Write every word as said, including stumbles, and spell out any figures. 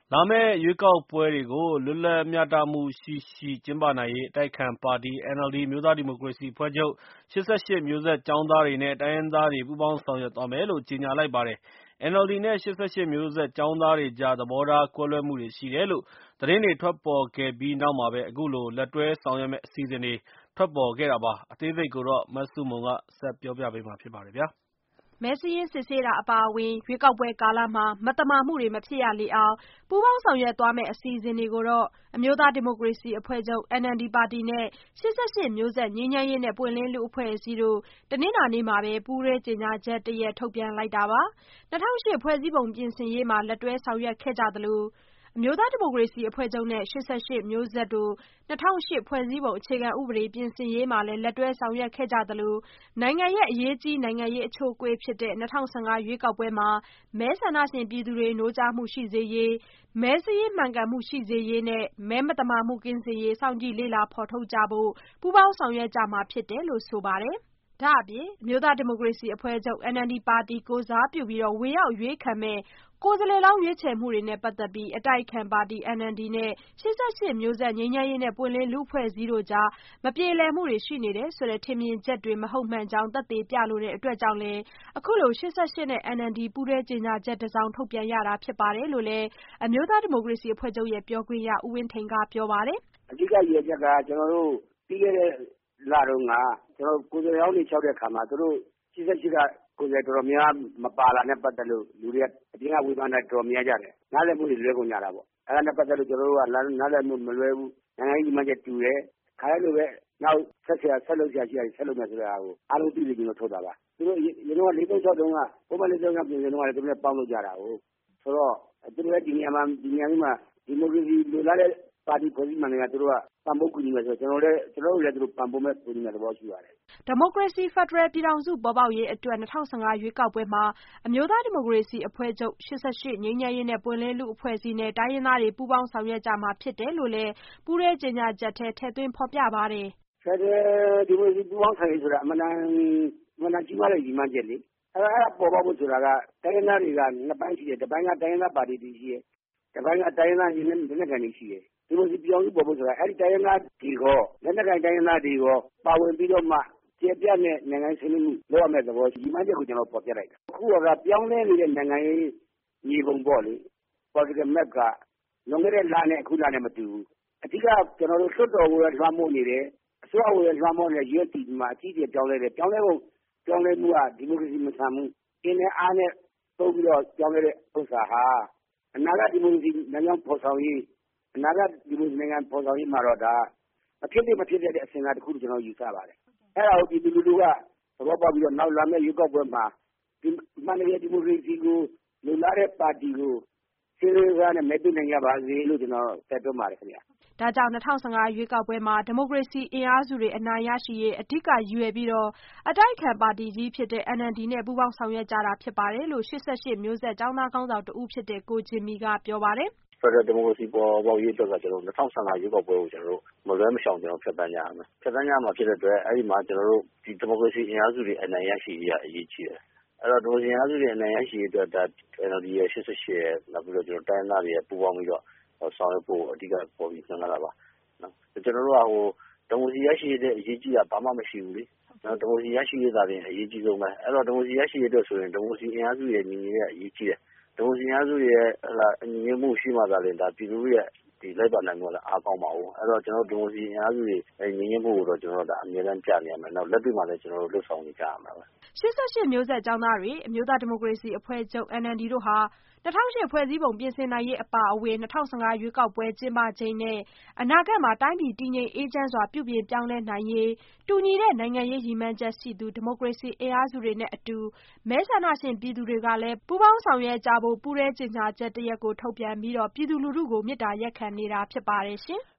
လာမယ့်ရွေးကောက်ပွဲတွေကိုလွတ်လပ်မျှတမှုရှိရှိကျင်းပနိုင်ရေး အတိုက်အခံပါတီ အန်အယ်လ်ဒီ အမျိုးသားဒီမိုကရေစီအဖွဲ့ချုပ်၊ ၈၈ မျိုးဆက်ကျောင်းသားတွေနဲ့ တိုင်းရင်းသားတွေ ပူးပေါင်းဆောင်ရွက်သွားမယ်လို့ ကြေညာလိုက်ပါတယ်။ အန်အယ်လ်ဒီ နဲ့ ၈၈ မျိုးဆက်ကျောင်းသားတွေကြား သဘောထားကွဲလွဲမှုတွေရှိတယ်လို့ သတင်းတွေထွက်ပေါ်ခဲ့ပြီးနောက်မှာပဲ အခုလို လက်တွဲဆောင်ရွက်မယ့်အစီအစဉ်တွေ ထွက်ပေါ်ခဲ့တာပါ။ အသေးစိတ် မဆုမွန် ဆက်ပြောပြပါမယ်။မဲစာရင်းစစ်ဆေးတာအပါအဝင် ရွေးကောက်ပွဲကာလမှာ မသမာမှုတွေမဖြစ်ရလေအောင် ပူးပေါင်းဆောင်ရွက်သွားမယ့်အစီအစဉ်တွေကိုတော့ အမျိုးသားဒီမိုကရေစီအဖွဲ့ချုပ် အန်အယ်လ်ဒီပါတီနဲ့ ၈၈ မျိုးဆက်ငြိမ်းချမ်းရေးနဲ့ ပွင့်လင်းလူ့အဖွဲ့အစည်းတို့ တနင်္လာနေ့မှာပဲ ပူးတွဲကြေညာချက်တရပ်ထုတ်ပြန်လိုက်တာပါ။ ၂၀၀၈ ဖွဲ့စည်းပုံပြင်ဆင်ရေးမှာ လက်တွဲဆောင်ရွက်ခဲ့ကြသလို အမျိုးသားဒီမိုကရေစီအဖွဲ့ချုပ်နဲ့ ၈၈ မျိုးဆက်တို့ ၂၀၀၈ ဖွဲ့စည်းပုံအခြေခံဥပဒေပြင်ဆင်ရေးမှာလည်း လက်တွဲဆောင်ရွက်ခဲ့ကြသလို နိုင်ငံရဲ့အရေးကြီးနိုင်ငံရေးအချိုးအကွေးဖြစ်တဲ့ ၂၀၁၅ ရွေးကောက်ပွဲမှာ မဲဆန္ဒရှင်ပြည်သူတွေ နိုးကြားမှုရှိစေရေး၊ မဲစာရင်းမှန်ကန်မှုရှိစေရေးနဲ့ မဲမသမာမှုကင်းစင်ရေး စောင့်ကြည့်လေ့လာဖော်ထုတ်ကြဖို့ ပူးပေါင်းဆောင်ရွက်ကြမှာဖြစ်တယ်လို့ ဆိုပါတယ်။ ဒါ့အပြင် အမျိုးသားဒီမိုကရေစီအဖွဲ့ချုပ် အန်အယ်လ်ဒီပါတီကိုယ်စားပြုပြီး ဝင်ရောက်အရွေးခံမယ့် ကိုယ်စားလှယ်လောင်းရွေးချယ်မှုတွေနဲ့ပတ်သက်ပြီး အတိုက်အခံပါတီ အန်အယ်လ်ဒီနဲ့ ၈၈ မျိုးဆက်ငြိမ်းချမ်းရေးနဲ့ ပွင့်လင်းလူ့အဖွဲ့အစည်းတို့ကြား မပြေလည်မှုတွေရှိနေတယ်ဆိုတဲ့ ထင်မြင်ချက်တွေ မဟုတ်မှန်ကြောင်း သက်သေပြလိုတဲ့အတွက်ကြောင့်လည်း အခုလို ၈၈ နဲ့ အန်အယ်လ်ဒီ ပူးတွဲကြေညာချက်တစောင်ထုတ်ပြန်ရတာဖြစ်တယ်လို့လည်း အမျိုးသားဒီမိုကရေစီအဖွဲ့ချုပ်ရဲ့ပြောခွင့်ရ ဦးဝင်းထိန်ကပြောပါတယ်။ "အဓိကရည်ရွယ်ချက်က ကျနော်တို့ပြီးခဲ့တဲ့လတုန်းက ကျနော်တို့ကိုယ်စားလှယ်လောင်းတွေလျှောက်တဲ့အခါမှာ သူတို့ ၈၈ ကကိုယ်စားလှယ်တော်တော်များများမပါတာနဲ့ပတ်သက်လို့ လူတွေကအပြင်ကဝေဖန်တာတော်တော်များကြတယ်။ နားလည်မှုတွေလွဲကုန်ကြတာပေါ့။ အဲဒါနဲ့ပတ်သက်လို့ကျနော်တို့ကနားလည်မှုမလွဲဘူး။ နိုင်ငံရေးရည်မှန်းချက်တူတယ်။ ခါတိုင်းလိုပဲနောက်ဆက်လုပ်စရာရှိတာတွေဆက်လုပ်မယ်ဆိုတာကိုအားလုံးသိစေချင်လို့ထုတ်တာပါ။ သူတို့အရင်တုန်းက ၄၃၆ တုန်းကပုဒ်မ ၄၃၆ ပြင်ဆင်တုန်းကလည်းသူတို့နဲ့ပေါင်းလုပ်ကြတာကိုး။ ဆိုတော့သူတို့လည်းဒီနေရာမှာဒီမိုကရေစီလိုလားတဲ့ပါတီဖွဲ့စည်းမှန်သမျှသူတို့ကပံ့ပိုးကူညီမယ်ဆိုတော့ကျနော်တို့လည်းကျနော်တို့လည်းသူတို့ပံ့ပိုးမယ်ကူညီမယ့်သဘောရှိပါတယ်။ " ဒီမိုကရေစီဖက်ဒရယ်ပြည်ထောင်စုပေါ်ပေါက်ရေးအတွက် ၂၀၁၅ ရွေးကောက်ပွဲမှာ အမျိုးသားဒီမိုကရေစီအဖွဲ့ချုပ်၊ ၈၈ ငြိမ်းချမ်းရေးနဲ့ ပွင့်လင်းလူ့အဖွဲ့အစည်းနဲ့ တိုင်းရင်းသားတွေ ပူးပေါင်းဆောင်ရွက်ကြမှာဖြစ်တယ်လို့လည်း ပူးတွဲကြေညာချက်ထဲ ထည့်သွင်းဖော်ပြပါတယ်။ "ဖက်ဒရယ်ဒီမိုကရေစီပူးပေါင်းဆောင်ရွက်ရေးဆိုတာအင်မတန်ကြီးမားတဲ့ရည်မှန်းချက်လေ။ အဲဒါပေါ်ပေါက်ဖို့ဆိုတာကတိုင်းရင်းသားတွေကနှစ်ပိုင်းရှိတယ်။ တပိုင်းကတိုင်းရင်းသားပါတီတွေရှိတယ်။ တပိုင်းကတိုင်းရင်းသားလက်နက်ကိုင်တွေရှိတယ်။ ဒီမိုကရေစီပြည်ထောင်စုပေါ်ဖို့ဆိုတာအဲဒီတိုင်းရင်းသားတွေရောလက်နက်ကိုင်တိုင်းရင်းသားတွေရောပါဝင်ပြီးတော့မှကျယ်ပြန့်တဲ့နိုင်ငံရေးဆွေးနွေးမှုလုပ်ရမယ့်သဘောရည်မှန်းချက်ကိုကျနော်တို့ဖော်ပြလိုက်တာ။ အခုကပြောင်းလဲနေတဲ့နိုင်ငံရေးမြေပုံပေါ့လေ။ Political Map ကလွန်ခဲ့တဲ့လနဲ့အခုလနဲ့မတူဘူး။ အဓိကကျနော်တို့လွှတ်တော်ကိုလည်းလွှမ်းမိုးနေတယ်။ အစိုးရကိုလည်းလွှမ်းမိုးနေတဲ့ ယူအက်ဖ်စီမှာအကြီးအကျယ်ပြောင်းလဲတယ်။ပြောင်းလဲပုံပြောင်းလဲမှုကဒီမိုကရေစီမဆန်ဘူး။အင်နဲ့အားနဲ့သုံးပြီးတော့ပြောင်းလဲတဲ့ဥစ္စာဟာအနာဂတ်ဒီမိုကရေစီလမ်းကြောင်းဖော်ဆောင်ရေးအနာဂတ်ဒီမိုကရေစီနိုင်ငံဖော်ဆောင်ရေးမှာတော့ဒါမဖြစ်သင့်မဖြစ်ထိုက်တဲ့အစဉ်အလာတခုလို့ကျနော်ယူဆပါတယ်။အဲဒါကိုပြည်သူလူထုကသဘောပေါက်ပြီးတော့နောက်လာမယ့်ရွေးကောက်ပွဲမှာအမှန်တကယ်ဒီမိုကရေစီကိုလိုလားတဲ့ပါတီကိုစိတ်ရင်းစေးစားနဲ့မဲပေးနိုင်ကြပါစေလို့ကျနော်တိုက်တွန်းပါတယ်ခင်ဗျ။ " ဒါကြောင့် ၂၀၁၅ ရွေးကောက်ပွဲမှာ ဒီမိုကရေစီအင်အားစုတွေအနိုင်ရရှိရေး အဓိကရည်ရွယ်ပြီး အတိုက်အခံပါတီကြီးဖြစ်တဲ့ အန်အယ်လ်ဒီနဲ့ ပူးပေါင်းဆောင်ရွက်ကြတာဖြစ်တယ်လို့ ၈၈ မျိုးဆက်ကျောင်းသားခေါင်းဆောင်တဦးဖြစ်တဲ့ ကိုဂျင်မီကပြောပါတယ်။ "ဖက်ဒရယ်ဒီမိုကရေစီပေါ်ပေါက်ရေးအတွက်ကကျနော်တို့၂၀၁၅ရွေးကောက်ပွဲကိုကျနော်တို့မလွဲမရှောင်ကျနော်တို့ဖြတ်သန်းကြရမယ်။ဖြတ်သန်းကြရမှာဖြစ်တဲ့အတွက်အဲဒီမှာကျနော်တို့ဒီမိုကရေစီအင်အားစုတွေအနိုင်ရရှိရေးကအရေးကြီးတယ်။အဲဒီတော့ဒီမိုကရေစီအင်အားစုတွေအနိုင်ရရှိရေးအတွက်ဒါ အန်အယ်လ်ဒီရယ်၈၈ရယ်နောက်ပြီးတော့ကျနော်တို့တိုင်းရင်းသားတွေရယ်ပူးပေါင်းပြီးတော့ဆောင်ရွက်ဖို့အဓိကပေါ်ပြီးစဉ်းစားတာပါ။ကျနော်တို့ကဟိုဒီမိုကရေစီရရှိရေးတဲ့အရေးကြီးတာဘာမှမရှိဘူးလေ။ဒီမိုကရေစီရရှိရေးသာလျှင်အရေးကြီးဆုံးပဲ။အဲဒီတော့ဒီမိုကရေစီရရှိရေးအတွက်ဆိုရင်ဒီမိုကရေစီအင်အားစုရဲ့ညီညွတ်ရေးကအရေးကြီးတယ်။ဒီမိုကရေစီအင်အားစုတွေရဲ့ညီညွတ်မှုရှိမှသာလျှင်ဒါပြည်သူတွေရဲ့ဒီလိုက်ပါနိုင်မှုကလည်းအားကောင်းမှာကို။အဲဒီတော့ကျနော်တို့ဒီမိုကရေစီအင်အားစုတွေညီညွတ်မှုကိုတော့ကျနော်တို့ဒါအမြဲတမ်းပြနေရမယ်။နောက်လက်တွေ့မှာလည်းကျနော်တို့လုပ်ဆောင်နေကြရမှာပဲ။ " ၈၈ မျိုးဆက်ကျောင်းသားတွေ၊ အမျိုးသားဒီမိုကရေစီအဖွဲ့ချုပ် အန်အယ်လ်ဒီတို့ဟာ ၂၀၀၈ ဖွဲ့စည်းပုံပြင်ဆင်နိုင်ရေးအပါအဝင် ၂၀၁၅ ရွေးကောက်ပွဲကျင်းပချိန်နဲ့ အနာဂတ်မှာ တိုင်းပြည်တည်ငြိမ်အေးချမ်းစွာ ပြုပြင်ပြောင်းလဲနိုင်ရေး တူညီတဲ့နိုင်ငံရေးရည်မှန်းချက်ရှိသူ ဒီမိုကရေစီအင်အားစုတွေနဲ့အတူ မဲဆန္ဒရှင်ပြည်သူတွေကလည်း ပူးပေါင်းဆောင်ရွက်ကြဖို့ ပူးတွဲကြေညာချက်တရပ်ထုတ်ပြန်ပြီး ပြည်သူလူထုကို မေတ္တာရပ်ခံနေတာဖြစ်ပါတယ်ရှင်။